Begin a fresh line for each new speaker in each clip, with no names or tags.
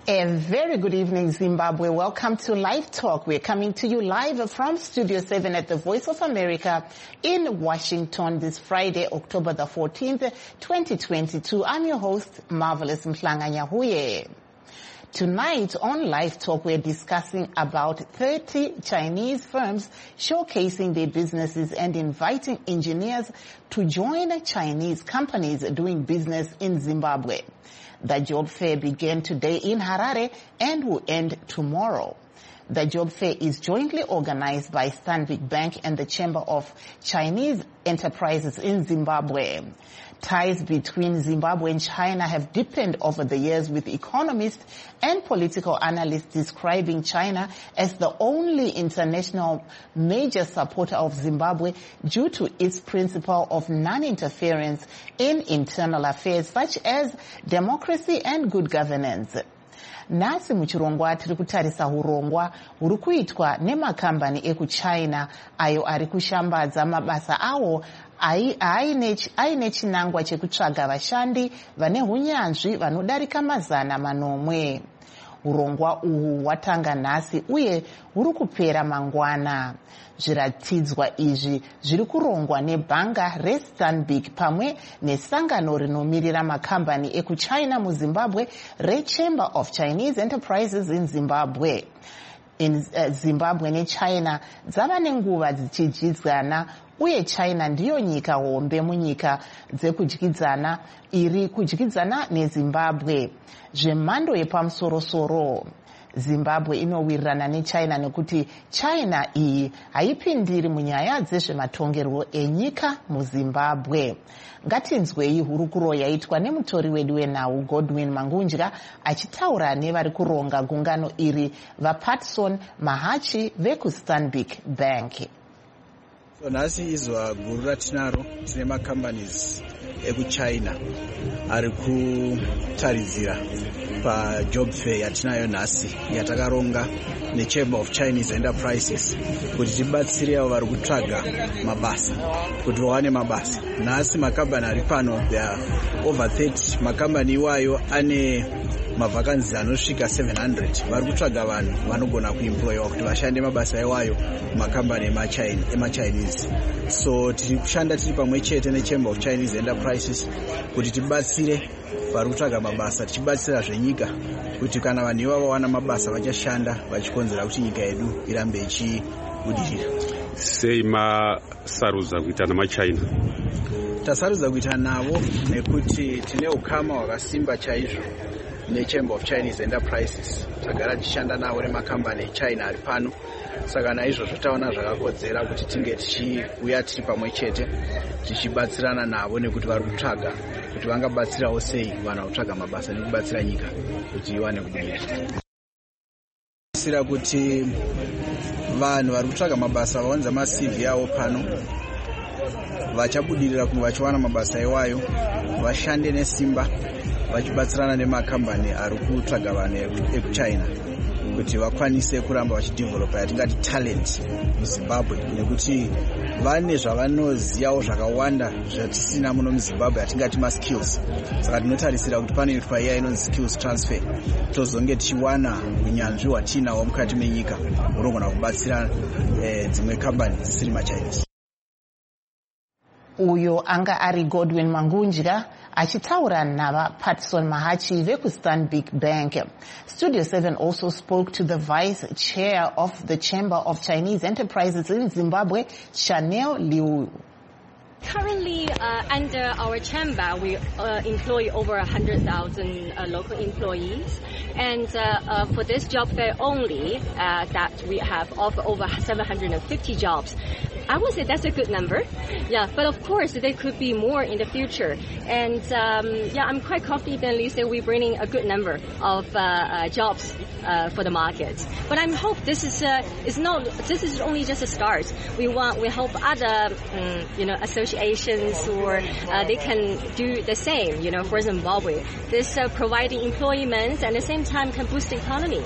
A very good evening, Zimbabwe. Welcome to Live Talk. We're coming to you live from Studio 7 at the Voice of America in Washington this Friday, October the 14th, 2022. I'm your host, Marvelous Mhlanga-Nyahuye. Tonight on Live Talk, we're discussing about 30 Chinese firms showcasing their businesses and inviting engineers to join Chinese companies doing business in Zimbabwe. The job fair began today in Harare and will end tomorrow. The job fair is jointly organized by Stanbic Bank and the Chamber of Chinese Enterprises in Zimbabwe. Ties between Zimbabwe and China have deepened over the years, with economists and political analysts describing China as the only international major supporter of Zimbabwe due to its principle of non-interference in internal affairs such as democracy and good governance. Nasi muchirongwa tiri kutarisa urongwa huri kuitwa nemakambani ekuchina ayo ari kushambadza mabasa awo aine chinangwa chekutsvaga vashandi vane unyanzvi vanodarika 100. Urongwa uhu hwatanga nhasi uye huri kupera mangwana. Zviratidzwa izvi zviri kurongwa nebhanga reStanbic pamwe nesangano rinomirira makambani ekuchina muZimbabwe reChamber of Chinese Enterprises in Zimbabwe. In Zimbabwe neChina dzava nenguva dzichidyidzana, uye China ndiyo nyika hombe munyika dzekudyidzana iri kudyidzana neZimbabwe zvemhando yepamusoro-soro. Zimbabwe inowirirana neChina nekuti China iyi haipindiri munyaya dzezvematongerwo enyika muZimbabwe. Ngatinzwei hurukuro yaitwa nemutori wedu wenhau Godwin Mangunja achitaura nevari kuronga gungano iri, vaPatson Mahachi vekuStanbic Bank.
Nhasi izwa guru ratinaro tine macompanies ekuchina ari kutaridzira pajob fair yatinayo nhasi yatakaronga neChamber of Chinese Enterprises kuti tibatsire avo vari kutsvaga mabasa kuti vawane mabasa. Nhasi makambani ari pano, there are over 30 makambani iwayo ane mavhakanzi anosvika 700 vari kutsvaga vanhu vanogona kuemployiwa kuti vashande mabasa iwayo mumakambani emachinese. So tiri kushanda tiri pamwe chete neChamber of Chinese Enterprises kuti tibatsire vari kutsvaga mabasa, tichibatsira zvenyika kuti kana vanhu ivavo vawana mabasa vachashanda vachikonzera kuti nyika yedu irambe ichibudirira.
Sei masarudza kuita namachina?
Tasarudza kuita navo nekuti tine ukama hwakasimba chaizvo neChamber of Chinese Enterprises. Tagara tichishanda navo nemakambani eChina ari pano, saka naizvozvo taona zvakakodzera kuti tinge tichiuya tiri pamwe chete tichibatsirana navo nekuti vari kutsvaga kuti vangabatsirawo sei vanhu kutsvaga mabasa nekubatsira nyika kuti iwane kubudirira. Sira kuti vanhu vari kutsvaga mabasa vaunza maCV avo pano vachabudirira kunge vachiwana mabasa iwayo, vashande nesimba vachibatsirana nemakambani ari kutsvaga vanhu ekuchina kuti vakwanise kuramba vachidevelopa yatingati talent muZimbabwe, nekuti vane zvavanozivawo zvakawanda zvatisina muno muZimbabwe yatingati maskills. Saka tinotarisira kuti panoitwa iya inonzi skills transfer, tozonge tichiwana unyanzvi hwatinahwo mukati menyika hunogona kubatsira dzimwe kambani dzisiri machinese.
Uyo anga ari Godwin Mangunja achitaura navaPatson Mahachi vekuStanbic Bank. Studio 7 also spoke to the vice chair of the Chamber of Chinese Enterprises in Zimbabwe, Chanel Liu.
Currently, under our chamber, we employ over 100,000 local employees, and for this job fair only, that we have over 750 jobs. I would say that's a good number, yeah. But of course, there could be more in the future, and yeah, I'm quite confidently say we're bringing a good number of jobs for the market. But I hope this is only just a start. We hope other associations or they can do the same, for Zimbabwe. This providing employment and at the same time can boost the economy.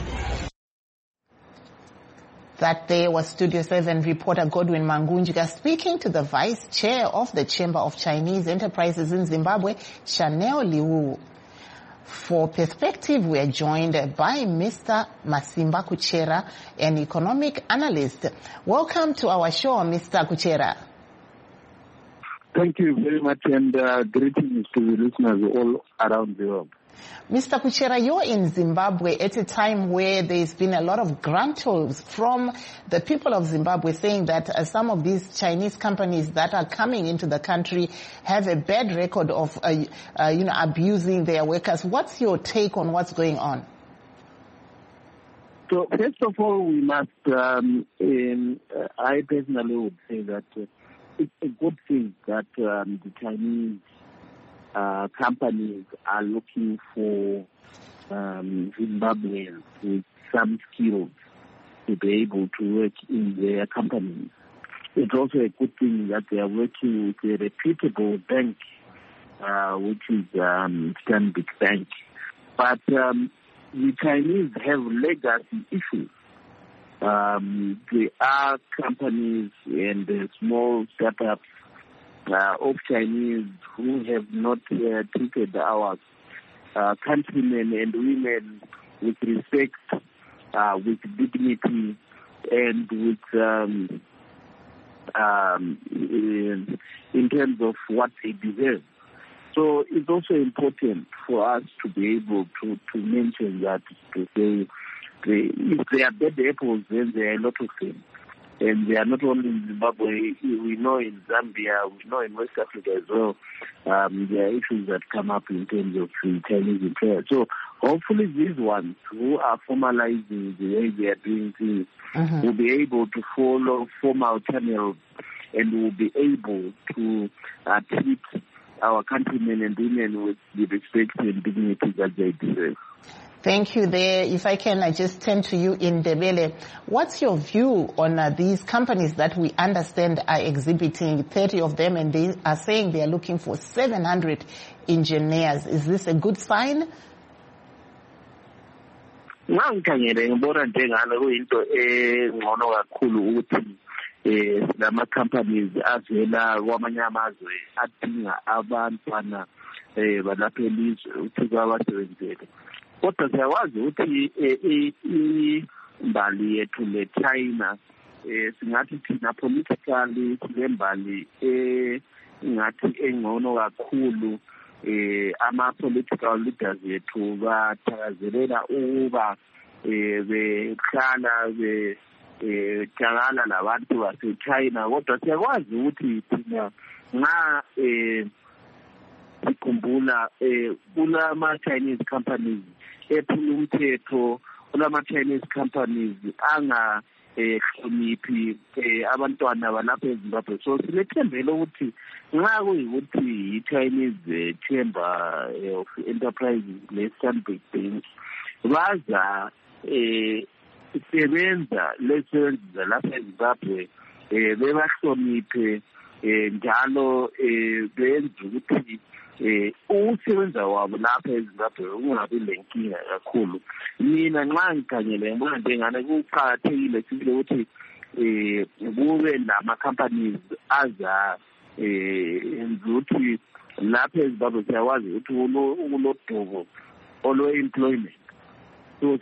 That there was Studio 7 reporter Godwin Mangunja speaking to the vice chair of the Chamber of Chinese Enterprises in Zimbabwe, Chanel Liu. For Perspective, we are joined by Mr. Masimba Kuchera, an economic analyst. Welcome to our show, Mr. Kuchera.
Thank you very much, and greetings to the listeners all around the world.
Mr. Kuchera, you're in Zimbabwe at a time where there's been a lot of grantos from the people of Zimbabwe saying that some of these Chinese companies that are coming into the country have a bad record of, abusing their workers. What's your take on what's going on?
So, first of all, we must, I personally would say that it's a good thing that the Chinese companies are looking for Zimbabweans with some skills to be able to work in their companies. It's also a good thing that they are working with a reputable bank, which is Stanbic Bank. But the Chinese have legacy issues. There are companies and small startups of Chinese who have not treated our countrymen and women with respect, with dignity, and with in terms of what they deserve. So it's also important for us to be able to mention that, to say, if there are bad apples, then there are a lot of them. And they are not only in Zimbabwe, we know in Zambia, we know in West Africa as well, there are issues that come up in terms of Chinese employers. So hopefully these ones who are formalizing the way they are doing things will be able to follow formal channels and will be able to treat our countrymen and women with the respect and dignity that they deserve.
Thank you there. If I can, I just turn to you in Ndebele. What's your view on these companies that we understand are exhibiting 30 of them, and they are saying they are looking for 700 engineers? Is this a good sign?
Lama companies azela kwamanye amazwe adinga abantwana balapha elizwe ukuthi babasebenzele. Kodwa siyawazi ukuthi imbali yethu le-China singathi thina politically silembali ingathi engcono kakhulu. Ama-political leaders yethu bathakazelela ukuba behlala hlangana nabantu base-China. Kodwa siyakwazi ukuthi thina nxa sikhumbula kulama-Chinese companies ephula umthetho, kulama-Chinese companies angahloniphi abantwana balapha eZimbabwe. So silethembele ukuthi nxa kuyikuthi i-Chinese Chamber of Enterprises le-Stanbic Bank baza sebenza lesenza lapha eZimbabwe bebahloniphe njalo benza ukuthi ukusebenza wabo lapha eZimbabwe ungabi lenkinga kakhulu. Mina nxa ngikhangele ngibona njengane kuqakathekile sibile ukuthi kube nama-companies aza enza ukuthi lapha eZimbabwe siyakwazi ukuthi kulodubo olwe-employment. So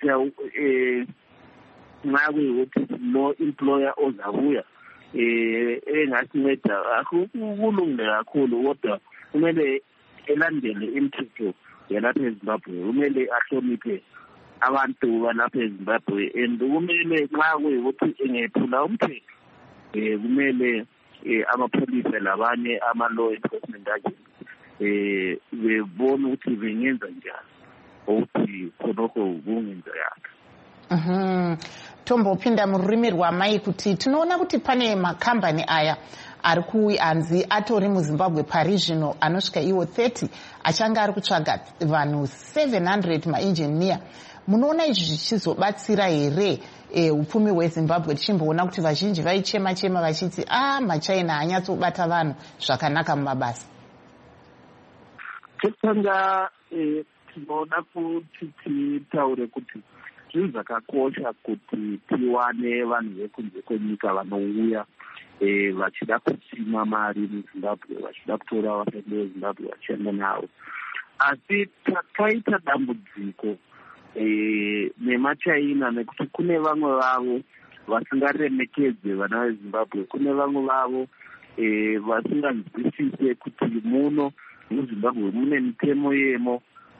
nxa kuyikuthi no employer ozabuya engasinceda kulungile kakhulu, kodwa kumele elandele imithetho yalapha eZimbabwe, kumele ahloniphe abantu balapha eZimbabwe, and kumele nxa kuyikuthi engephula umthetho kumele amapholisa labanye ama-law enforcement agents bebone ukuthi bengenza njani ukuthi khonokho kungenzekanga.
Tombopinda mururimi rwamai kuti tinoona kuti pane makambani aya ari kuanzi atori muZimbabwe pari zvino anosvika iwo 30 achanga ari kutsvaga vanhu 700 maengineer. Munoona izvi zvichizobatsira here upfumi hweZimbabwe, tichimboona kuti vazhinji vaichema vachiti maChina haanyatsobata vanhu zvakanaka mumabasa?
Chekutanga tinoda kuti titaure kuti zvinhu zvakakosha kuti tiwane vanhu vekunze kwenyika vanouya vachida kusima mari muZimbabwe, vachida kutora vashandi veZimbabwe vachienda navo. asi takaita dambudziko nemaChina nekuti kune vamwe vavo vasingaremekedze vana veZimbabwe, kune vamwe vavo vasinganzwisise kuti muno muZimbabwe mune mitemo yemo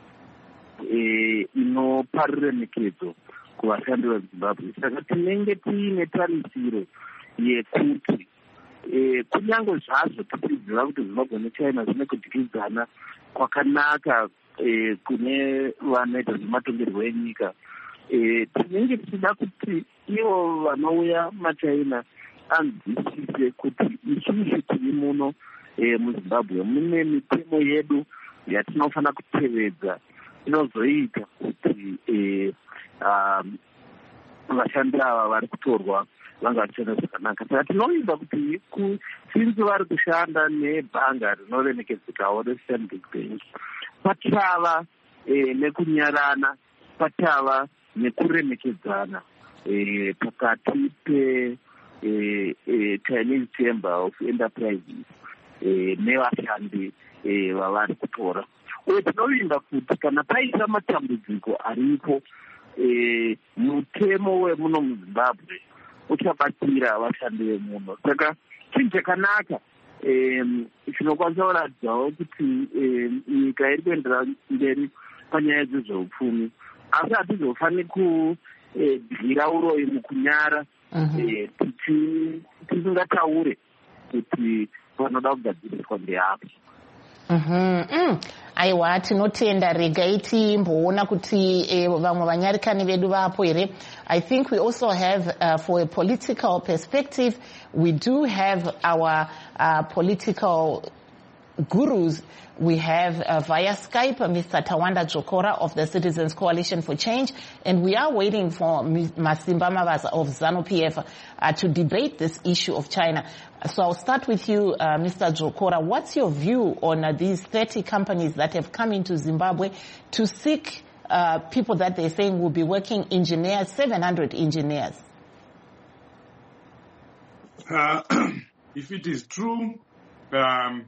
inopa ruremekedzo kuvashandi veZimbabwe. Saka tinenge tiine tarisiro yekuti kunyange zvazvo tichiziva kuti Zimbabwe neChina zvine kudyidzana kwakanaka kune vanoita zvematongerwo enyika, tinenge tichida kuti ivo vanouya maChina anzwisise kuti isusu tiri muno muZimbabwe mune mitemo yedu yatinofanira kutevedza inozoita kuti vashandi ava vari kutorwa vanga vachishanda zvakanaka. Saka tinovimba kuti sinzi vari kushanda nebhanga rinoremekedzekawo reStandard Bank, pachava nekunyarana, pachava nekuremekedzana pakati Chinese Chamber of Enterprises nevashandi vavari kutora. Uye tinovimba kuti kana paita matambudziko aripo, mutemo wemuno muZimbabwe uchabatsira vashandi vemuno. Saka chinhu chakanaka chinokwanisa kuratidzawo kuti nyika iri kuendera mberi panyaya dzezveupfumi, asi hatizofaniri kudhira uroyi mukunyara tisingataure kuti panoda kugadziriswa ndeapo.
Aiwa, tinotenda. Regai timboona kuti vamwe vanyarikani vedu vapo here. I think we also have for a political perspective, we do have our political gurus. We have via Skype Mr. Tawanda Jokora of the Citizens Coalition for Change, and we are waiting for Masimba Mavaza of ZANU-PF to debate this issue of China. So I'll start with you, Mr. Jokora. What's your view on these 30 companies that have come into Zimbabwe to seek people that they're saying will be working engineers, 700 engineers?
If it is true, then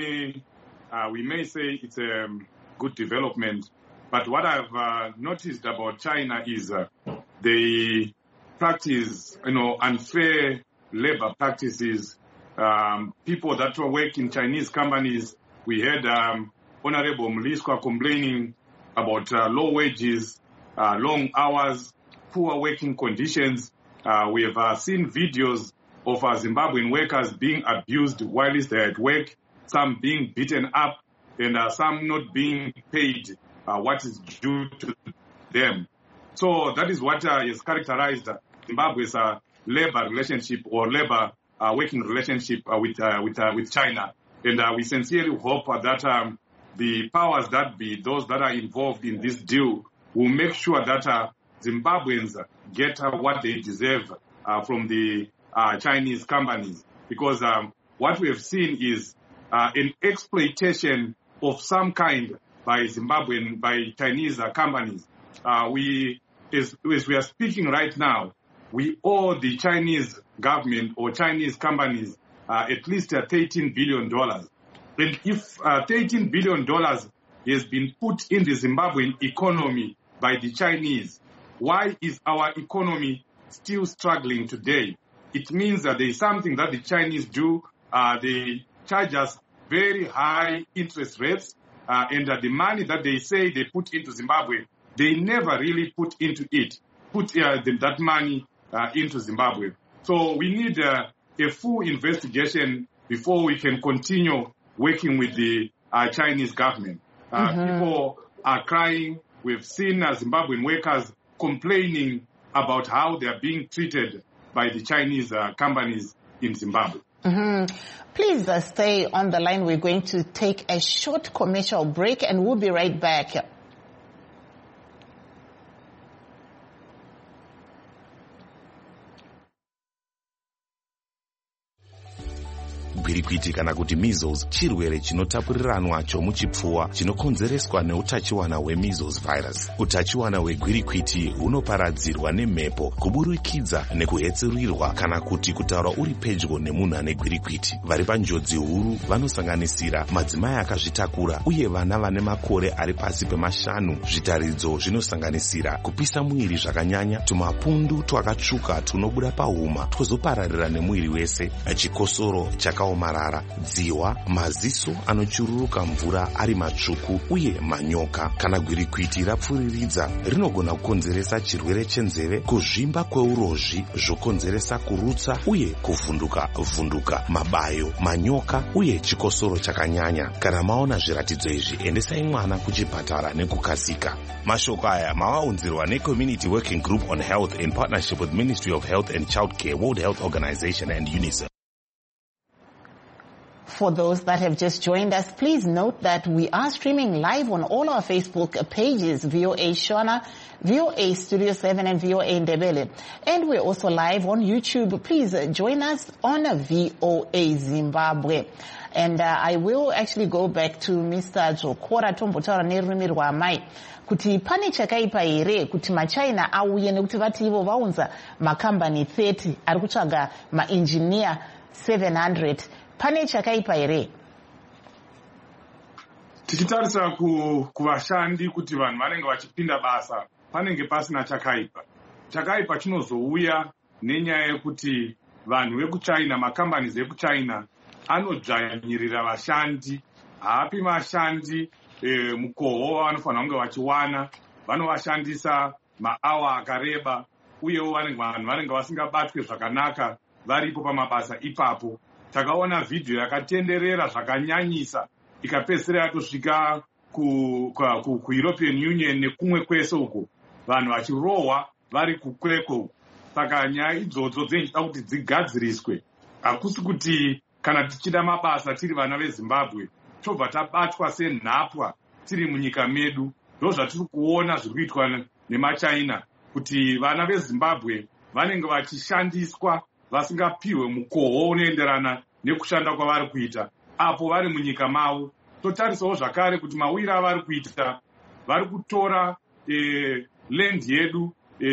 we may say it's a good development. But what I've noticed about China is they practice, unfair labor practices. People that work in Chinese companies, we heard Honorable Mliskwa complaining about low wages, long hours, poor working conditions. We have seen videos of Zimbabwean workers being abused while they're at work, some being beaten up, and some not being paid what is due to them. So that is what has characterized Zimbabwe's labor relationship or labor working relationship with China. And we sincerely hope that the powers that be, those that are involved in this deal, will make sure that Zimbabweans get what they deserve from the Chinese companies. Because what we have seen is an exploitation of some kind by Chinese companies. As we are speaking right now, we owe the Chinese government or Chinese companies at least $13 billion. And if $13 billion has been put in the Zimbabwean economy by the Chinese, why is our economy still struggling today? It means that there is something that the Chinese do. They charge us very high interest rates, and the money that they say they put into Zimbabwe, they never really put that money into Zimbabwe. So we need a full investigation before we can continue working with the Chinese government. People are crying. We've seen Zimbabwean workers complaining about how they are being treated by the Chinese companies in Zimbabwe.
Please stay on the line. We're going to take a short commercial break and we'll be right back.
Gwirikwiti kana kuti measles chirwere chinotapuriranwa chomuchipfuva chinokonzereswa neutachiwana hwemeasles virus. Utachiwana hwegwirikwiti hunoparadzirwa nemhepo, kuburikidza nekuhetserurirwa kana kuti kutaura uri pedyo nemunhu ane gwirikwiti. Vari panjodzi huru vanosanganisira madzimai akazvitakura uye vana vane makore ari pasi pemashanu. Zvitaridzo zvinosanganisira kupisa mwiri zvakanyanya, tumapundu twakatsvuka tunobuda pahuma twozopararira nemwiri wese, chikosoro chakaomarara, dzihwa, maziso anochururuka mvura ari matsvuku uye manyoka. Kana gwirikwiti rapfuriridza rinogona kukonzeresa chirwere chenzeve, kuzvimba kweurozvi zvokonzeresa kurutsa uye kuvhunduka, mabayo, manyoka uye chikosoro chakanyanya. Kana maona zviratidzo izvi, endesai mwana kuchipatara nekukasika. Mashoko aya mavaunzirwa neCommunity Working Group on Health in partnership with Ministry of Health and Child Care, World Health Organization and UNICEF.
For those that have just joined us, please note that we are streaming live on all our Facebook pages, VOA Shona, VOA Studio 7 and VOA Ndebele. And we're also live on YouTube. Please join us on VOA Zimbabwe. And I will actually go back to Mr. Jokora Tombotaura nerurimi rwamai kuti pane chakaipa here kuti maChina auye nekuti vati ivo vaunza makambani 30 ari kutsvaga maengineer 700. Pane chakaipa here?
Tichitarisa kuvashandi kuti vanhu vanenge vachipinda basa, panenge pasina chakaipa. Chakaipa chinozouya nenyaya yekuti vanhu vekuChina, makambani ekuChina anodzvanyirira vashandi, haapi vashandi mukoho vanofanira kunge vachiwana, vanovashandisa maawa akareba, uyewo vanhu vanenge vasingabatwe zvakanaka varipo pamabasa ipapo. Takaona vhidhiyo yakatenderera zvakanyanyisa ikapedzisira yatosvika kuEuropean Union nekumwe kwese uko, vanhu vachirohwa vari kukweko. Saka nyaya idzodzo dzinechida kuti dzigadziriswe. Hakusi kuti kana tichida mabasa tiri vana veZimbabwe tobva tabatwa senhapwa tiri munyika medu. Ndo zvatiri kuona zviri kuitwa nemaChina, kuti vana veZimbabwe vanenge vachishandiswa vasingapiwe mukoho unoenderana nekushanda kwavari kuita apo vari munyika mavo. Totarisawo zvakare kuti mawira avari kuita, vari kutora land yedu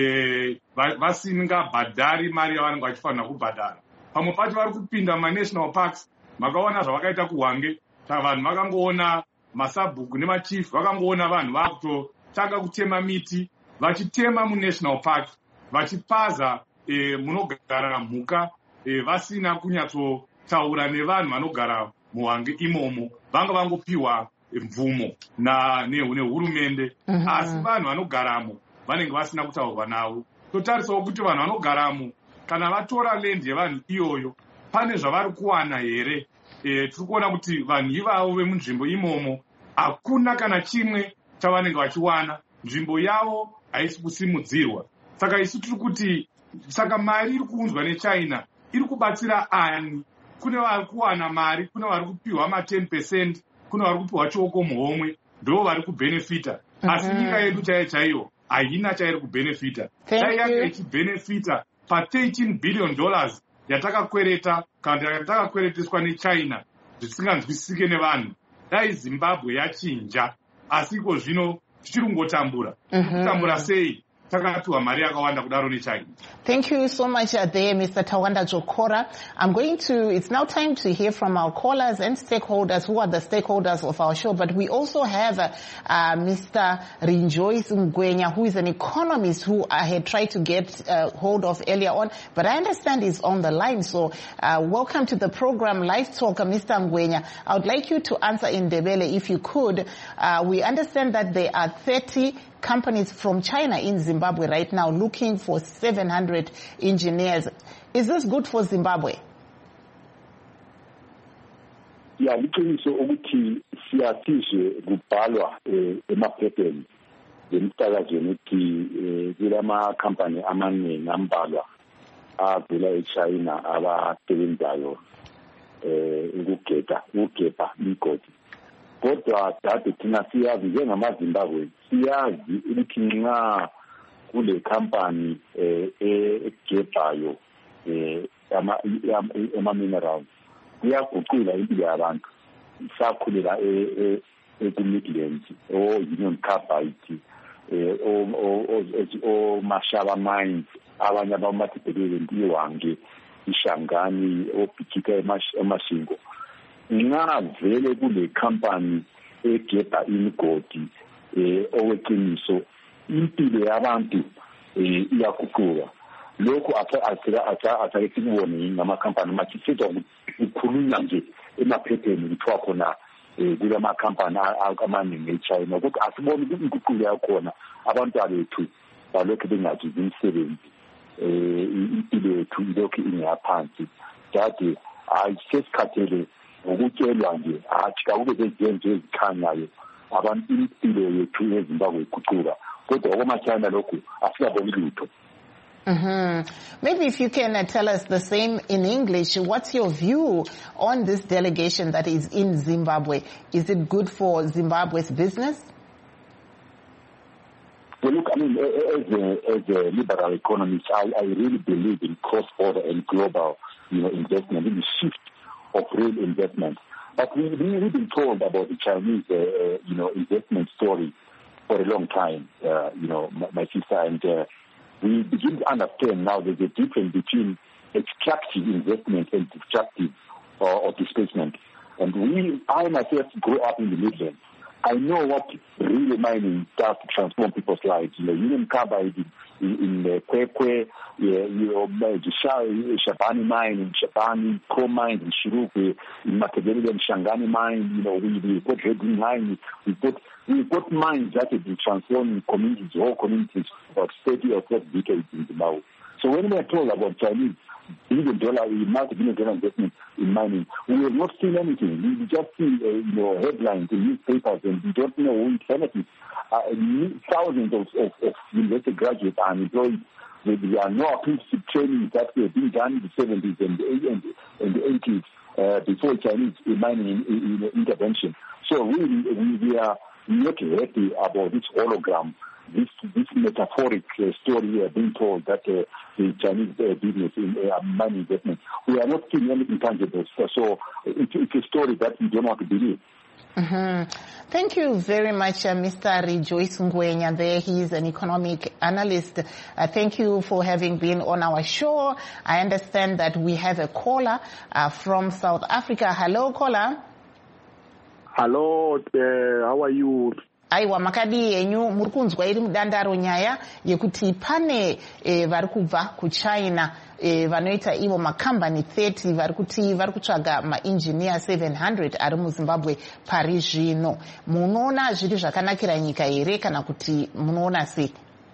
vasingabhadhari mari yavanenge vachifanira kubhadhara. Pamwe pacho vari kupinda manational parks. Makaona zvavakaita kuHwange, vanhu vakangoona masabhuku nemachifu vakangoona vanhu vakutotanga kutema miti, vachitema munational park, vachipaza munogara mhuka, vasina kunyatsotaura nevanhu vanogara muHwange imomo. Vanga vangopiwa mvumo nehurumende, asi vanhu vanogaramo vanenge vasina kutaurwa navo. Totarisawo kuti vanhu vanogaramo kana vatora land yevanhu iyoyo, pane zvavari kuwana here? Tiri kuona kuti vanhu ivavo vemunzvimbo imomo hakuna kana chimwe chavanenge vachiwana. Nzvimbo yavo haisi kusimudzirwa. Saka isu tiri kuti saka mari iri kuunzwa neChina iri kubatsira ani? Kune vari kuwana mari, kune vari kupiwa ma10%, kune vari kupiwa chioko muhomwe, ndo vari kubhenefita. Asi nyika yedu chaiyo haina chairi kubhenefita. Chaiyacho ichibhenefita pa$13 billion yatakakwereta kana yatakakwereteswa neChina zvisinganzwisisike nevanhu. Dai Zimbabwe yachinja, asi iko zvino tichiri kungotambura. Kutambura sei? Mari yakawanda kudaro neChina.
Thank you so much there, Mr. Tawanda Jokora. It's now time to hear from our callers and stakeholders who are the stakeholders of our show. But we also have Mr. Rejoice Ngwenya, who is an economist who I had tried to get hold of earlier on. But I understand he's on the line. So welcome to the program, Live Talk, Mr. Ngwenya. I would like you to answer in Ndebele if you could. We understand that there are 30 companies from China in Zimbabwe right now looking for 700 engineers. Is this good for Zimbabwe?
Yeah, liqiniso ukuthi siyathiswe kubhalwa emaphethelweni emsakazweni ukuthi kulama company amaningi ambalwa avela eChina abasebenzayo ukugebha imigodi. Kodwa dade thina siyazi njengamaZimbabwe, siyazi ukuthi nxa kule company egebhayo ama-minerals
kuyaguqula impilo yabantu sakhulela ku-Midlands Union Carbide Mashaba Mines abanye abamatibhekele Mpiwange iShangani oBhikika eMashingo nxa vele kule company egebha imigodi oweqiniso impilo yabantu iyaguquka lokho asake sikubone ngamakhampani makhisethwa ukukhulunywa nje emaphepheni kuthiwa khona kulama company amaningi eChina ukuthi asiboni inguquko yakhona abantu bethu balokhu bengazi imisebenzi impilo yethu ilokhu ingaphansi dade ayisesikhathele ukutshelwa nje akube bezenze ezikhanyayo abantu impilo yethu eZimbabwe iguquka kodwa okwamachina lokhu asikaboni lutho.
Maybe if you can tell us the same in English, what's your view on this delegation that is in Zimbabwe? Is it good for Zimbabwe's business?
Well, look, I mean, as a liberal economist, I really believe in cross-border and global, investment, in the shift of real investment. But we've been told about the Chinese, investment story for a long time, my sister, and we begin to understand now there's a difference between extractive investment and destructive or displacement. And I myself grew up in the Midlands. I know what really mining does to transform people's lives. Union Carbide in Kwekwe, Shabani mine in Shabani, Coal mine in Shirukwe, in Makedonian and Shangani mine. We got Red Green mine. We got mines that have been transforming communities, whole communities, for 30 or 40 decades in Zimbabwe. So when we are told about Chinese multi-billion-dollar investment in mining, we have not seen anything. We just see headlines in newspapers, and we don't know who it benefits. Thousands of university graduates are employed. There are no apprenticeship training that were being done in the 70s and the 80s before Chinese mining intervention. So we are not happy about this hologram, this metaphoric story we are being told that the Chinese business in mining investment. We are not seeing anything tangible. So it's a story that we don't want to believe.
Thank you very much, Mr. Rejoice Ngwenya. There he is, an economic analyst. Thank you for having been on our show. I understand that we have a caller from South Africa. Hello, caller.
Hello, how are you?
Aiwa makadi yenyu murikunzwa iri mudandaro nyaya yekuti pane vari kubva kuChina vanoita ivo makambani 30 vari kutsvaga maengineer 700 ari muZimbabwe pari zvino. Munoona zviri zvakanakira nyika here kana kuti munoona sei?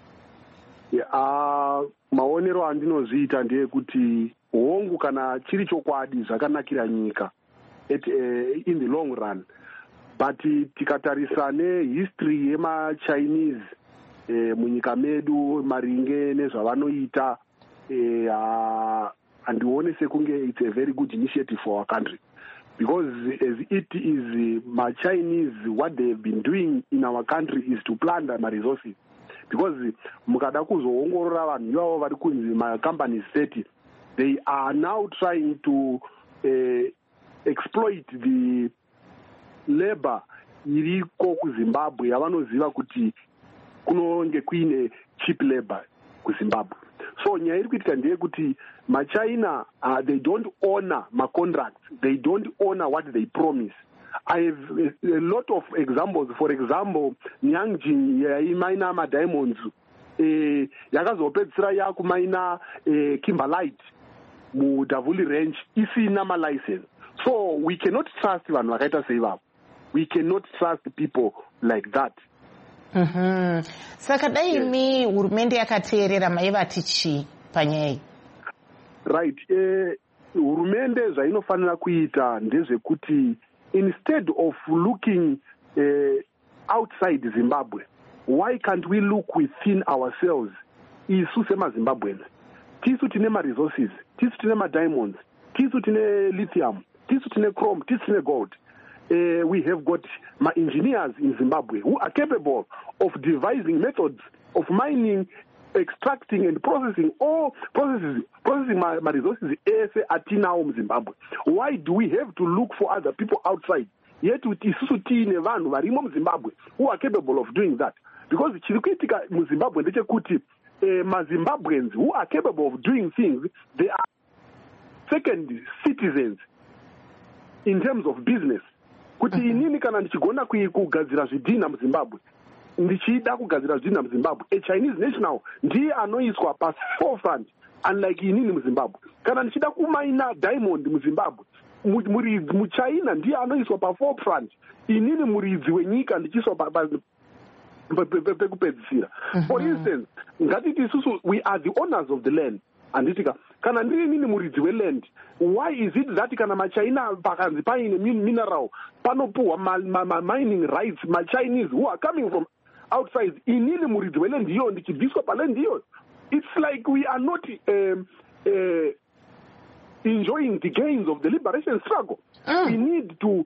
Maonero andinozviita ndeyekuti hongu kana chiri chokwadi zvakanakira nyika in the long run. But tikatarisa nehistory yema-Chinese munyika medu maringe nezvavanoita handione sekunge it's a very good initiative for our country. Because as it is, ma-Chinese, what they've been doing in our country is to plunder my resources. Because mukada kuzoongorora vanhu ivavo vari kunzi ma-companies 30, they are now trying to exploit the labor iriko kuZimbabwe yavanoziva kuti kunonge kuine cheap labor kuZimbabwe. So nyaya iri kuitika ndeyekuti maChina they don't honor ma-contracts, they don't honor what they promise. I have a lot of examples. For example, Niangjin yaimaina ma-diamonds yakazopedzisira yakumaina kimberlite muDavuli range isina ma-license. So we cannot trust vanhu vakaita seivavo. We cannot trust people like that.
Saka dai imi hurumende yakateerera maivati chii panyaya?
Right. Hurumende zvainofanira kuita ndezvekuti instead of looking outside Zimbabwe, why can't we look within ourselves? Isu semaZimbabweans. Tisu tine ma-resources, tisu tine ma-diamonds, tisu tine lithium, tisu tine chrome, tisu tine gold. We have got engineers in Zimbabwe who are capable of devising methods of mining extracting and processing my resources atinawo muZimbabwe? Why do we have to look for other people outside? Yet isusu tiine vanhu varimo muZimbabwe who are capable of doing that. Because chiri kuitika muZimbabwe ndechekuti maZimbabweans who are capable of doing things, they are second citizens in terms of business. Kuti inini kana ndichigona kugadzira zvidhina muZimbabwe, ndichida kugadzira zvidhina muZimbabwe, a Chinese national ndiye anoiswa forefront, unlike inini muZimbabwe. Kana ndichida kumaina diamond muZimbabwe, muridzi muChina ndiye anoiswa forefront, inini muridzi wenyika ndichiiswa pekupedzisira. For instance, ngatiti isusu we are the owners of the land. Anditika kana ndiri nini muridzi weland, why is it that kana maChina pakanzi paine mineral panopuhwa mining rights maChinese who are coming from outside, inini muridzi weland iyo ndichibviswa paland iyo? It's like we are not enjoying the gains of the liberation struggle. We need to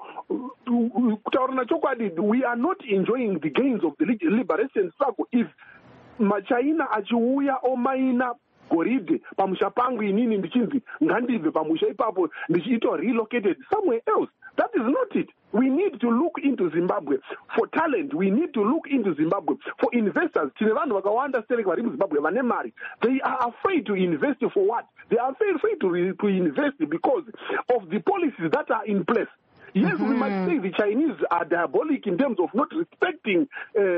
we are not enjoying the gains of the liberation struggle if maChina achiuya omaina goridhe pamusha pangu inini ndichinzi ngandibve pamusha ipapo ndichiitwa relocated somewhere else. That is not it. We need to look into Zimbabwe for talent. We need to look into Zimbabwe for investors. Tine vanhu vakawanda stereki vari muZimbabwe vane mari. They are afraid to invest for what? They are afraid to invest because of the policies that are in place. Yes, we might say the Chinese are diabolic in terms of not respecting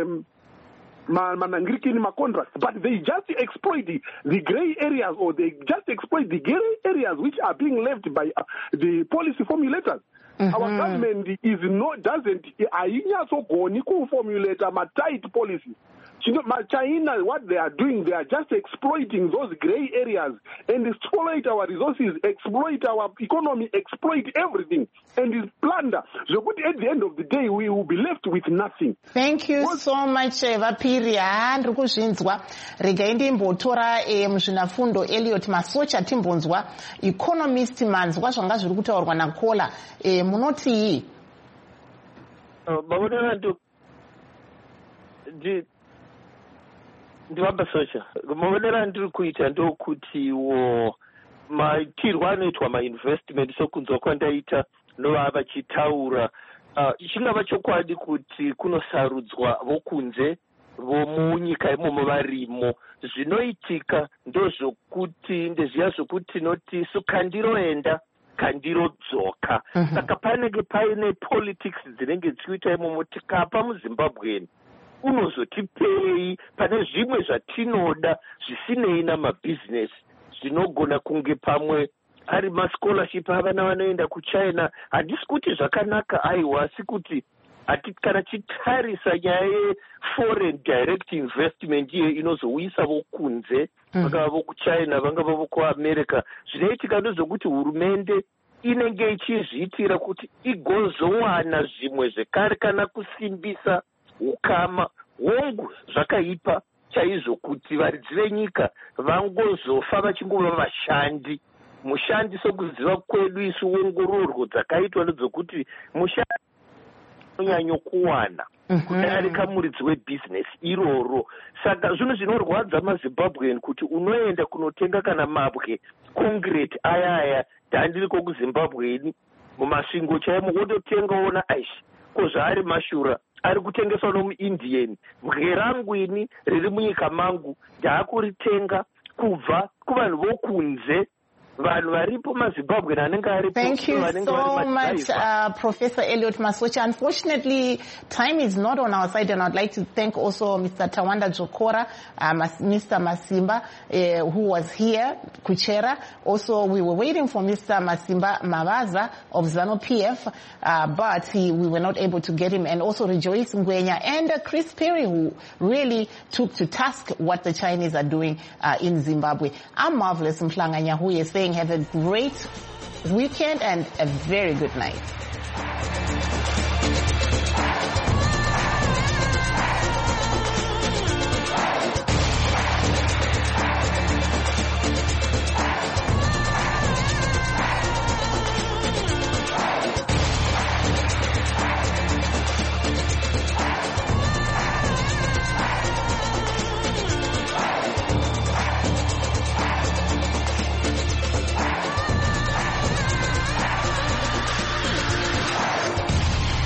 contracts, but they just exploit the gray areas, or they just exploit the gray areas which are being left by the policy formulators. Our government doesn't formulate a tight policy. China, what they are doing, they are just exploiting those gray areas and exploit our resources, exploit our economy, exploit everything, and plunder. So at the end of the day, we will be left with nothing.
Thank you so much, Vapiri. Ndiri kuzvinzwa regai ndimbotora muzvinafundo Elliot Masocha timbonzwa economist manzwa zvanga zviri kutaurwa naKola. Munoti
ndivambasocha maonero andiri kuita ndokutiwo maitirwa anoitwa mainvestment sokunzwa kwandaita nova vachitaura chingava chokwadi kuti kunosarudzwa vokunze vomunyika imomo varimo. Zvinoitika ndozvokuti ndezviya zvokuti notisu kandiroenda kandirodzoka. Saka panenge paine politics dzinenge dzichiita imomo tikapa muZimbabweni unozotipei pane zvimwe zvatinoda zvisinei namabhizinesi zvinogona kunge pamwe ari mascholarship avana vanoenda kuChina. Handisi kuti zvakanaka aiwa, asi kuti kana chitarisa nyaya yeforeign direct investment iye inozouyisa vokunze, vangava vokuChina, vangava vokuAmerica, zvinoitika ndozvokuti hurumende inenge ichizviitira kuti igozowana zvimwe zvekare kana kusimbisa ukama hongu zvakaipa chaizvo kuti varidzi venyika vangozofa vachingova vashandi. Mushandi sokuziva kwedu isu ongororwa dzakaitwa ndedzokuti mushandi unyanyokuwana kudarika muridzi webhizinesi iroro. Saka zvinhu zvinorwadza maZimbabwean kuti unoenda kunotenga kana mabwe concrete aya dandiri kuZimbabweani mumasvingo chaimo wototenga ona aishi kozvaari mashura ari kutengeswa nomuIndian. Bwe rangu ini riri munyika mangu ndaakuritenga kubva kuvanhu vokunze, vanhu varipo maZimbabwe anenge aripo.
Thank you so much, Professor Elliot Masocha. Unfortunately, time is not on our side, and I'd like to thank also Mr. Tawanda Jokora, Mr. Masimba, who was here, Kuchera. Also, we were waiting for Mr. Masimba Mavaza of ZANU-PF, but we were not able to get him, and also Rejoice Ngwenya and Chris Perry, who really took to task what the Chinese are doing in Zimbabwe. I'm Marvelous Mhlanga Nyahuye saying have a great weekend and a very good night.